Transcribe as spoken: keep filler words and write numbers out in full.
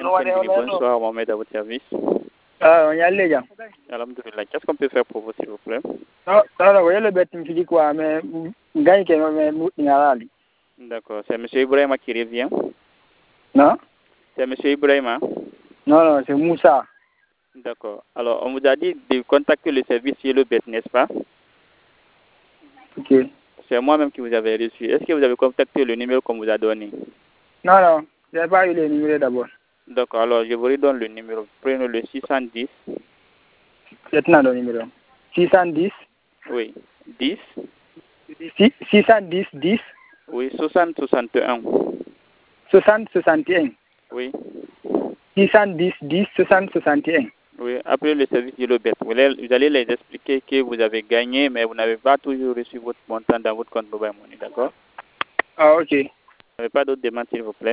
Bonsoir, Mohamed, à votre service. Ah, on y a les gars. Alhamdoulilah. Qu'est-ce qu'on peut faire pour vous, s'il vous plaît? Non, non, non, le bête me dit quoi, mais gagne que me me D'accord. C'est M. Ibrahima qui revient. Non? C'est M. Ibrahima. Non, non, c'est Moussa. D'accord. Alors, on vous a dit de contacter le service Yellow Bet, n'est-ce pas? Ok. C'est moi-même qui vous avez reçu. Est-ce que vous avez contacté le numéro qu'on vous a donné? Non, non, je n'ai pas eu le numéro d'abord. D'accord. Alors, je vous redonne le numéro. Prenez le six cent dix. Maintenant le numéro. six cent dix. Oui. dix. six cent dix, dix. Oui, soixante soixante et un. soixante soixante et un. Oui. six cent dix, dix, soixante soixante et un. Oui, après le service Yellow Bet, vous allez, vous allez les expliquer que vous avez gagné, mais vous n'avez pas toujours reçu votre montant dans votre compte Mobile Money, d'accord? Ah, ok. Vous n'avez pas d'autres demandes, s'il vous plaît?